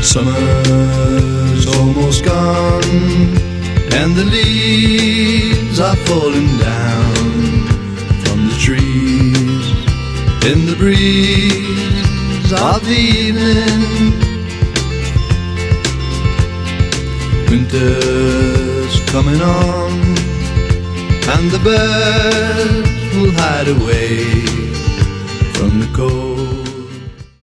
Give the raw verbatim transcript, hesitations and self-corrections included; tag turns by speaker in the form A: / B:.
A: Summer's almost gone, and the leaves are falling down from the trees in the breeze of the evening. Winter's coming on, and the birds will hide away from the cold.